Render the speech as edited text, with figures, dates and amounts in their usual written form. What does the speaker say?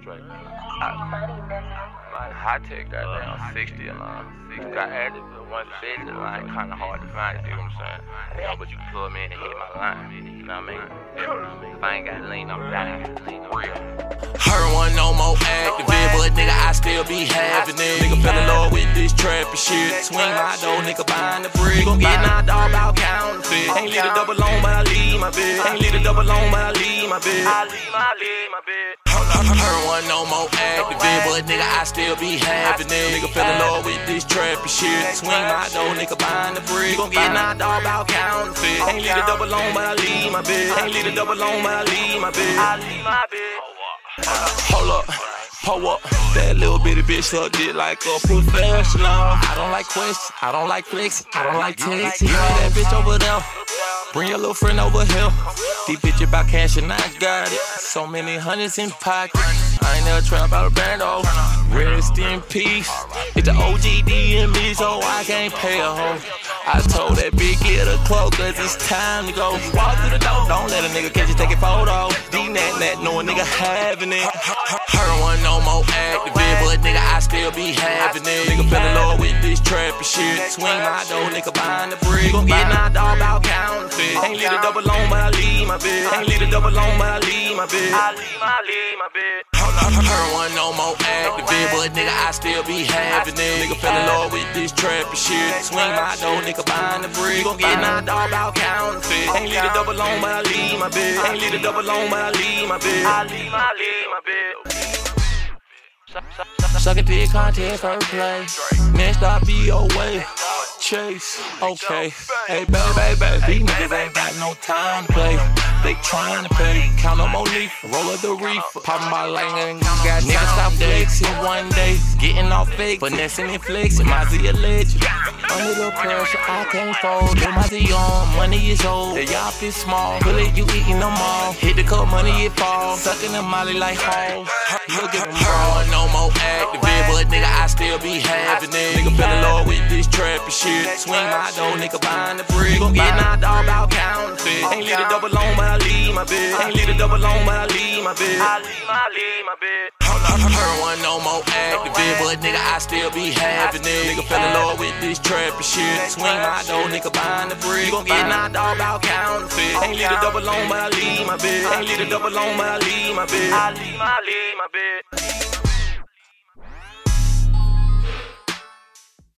Drake. High tech goddamn 60 line. Got added to 150 line, kinda hard to find, you know what I'm saying? You know, but you can plug me in and hit my line, you know what I mean? If I ain't got lean, I'm dying. Real. Heard one no more activate, but nigga, I still be having it. Nigga fell in love with this trap and shit. Swing my dough, nigga buying the brick. Gon' get knocked off about counterfeit. Ain't leave the double on, but I leave my bed. Ain't leave the double on, but I leave my bed. I leave my bed. Heard one no more activate, but nigga, I still be having it. Nigga fell in love with this trap and shit. Swing my dough, nigga buying the brick. Gon' get knocked off about counterfeit. Ain't leave the double on, but I leave my bed. Ain't leave the double on, but I leave my bed. I leave my bed. Hold up, pull up. That little bitty bitch sucked it like a professional. I don't like questions, I don't like flex, I don't like text. Give me that bitch over there. Bring your little friend over here. These bitches about cash and I got it. So many hundreds in pocket. I ain't never trap out a bando. Rest in peace. It's the OGD in me, so I can't pay a hoe. I told that bitch get a cloak, cause it's time to go. Walk through the door, don't let a nigga catch you taking photos. D-Nat, know a nigga having it. Heard one no more activate, but nigga, I still be having it. Nigga fell in love with this trap and shit. Swing my dough, nigga buying the brick. Gon' get knocked off about counterfeit. Ain't leave the double on, but I leave my bed. Ain't leave the double on, but I leave my bed. I leave my bed. Heard one no more activate, but nigga, I still be having it. Nigga fell in love with this trap and shit. Swing my dough, nigga buying the brick. Gon' get knocked off about counterfeit. Ain't leave the double on, but I leave my bed. Ain't leave the double on, but I leave my bed. I leave my bed. Suck it, did content first play. Next stop be your way. Chase, okay. Hey, baby, these niggas ain't got no time to play. They trying to pay. Count up on leaf, roll up the reefer. Poppin' my lane and got niggas stop flexing one day. Getting off fake, finessing and flexing. My Z a legend. Under the pressure, I can't fold. Put my Z on, money is old. The yop is small. Pull it, you eating them all. Hit the cup, money it fall. Sucking the molly like hoes. Look at them all. No more activate, but nigga, I still be having it. Nigga fell in love with this trap and shit. Swing my dough, nigga buying the brick. Gon' get knocked off about counterfeit. Ain't leave the double on, but I leave my bed. Ain't leave the double on, but I leave my bed. I leave my bed. Heard one no more activate, but nigga, I still be having it. Nigga fell in love with this trap and shit. Swing my dough, nigga buying the brick. Gon' get knocked off about counterfeit. Ain't leave the double on, but I leave my bed. Ain't leave the double on, but I leave my bed. I leave my bed.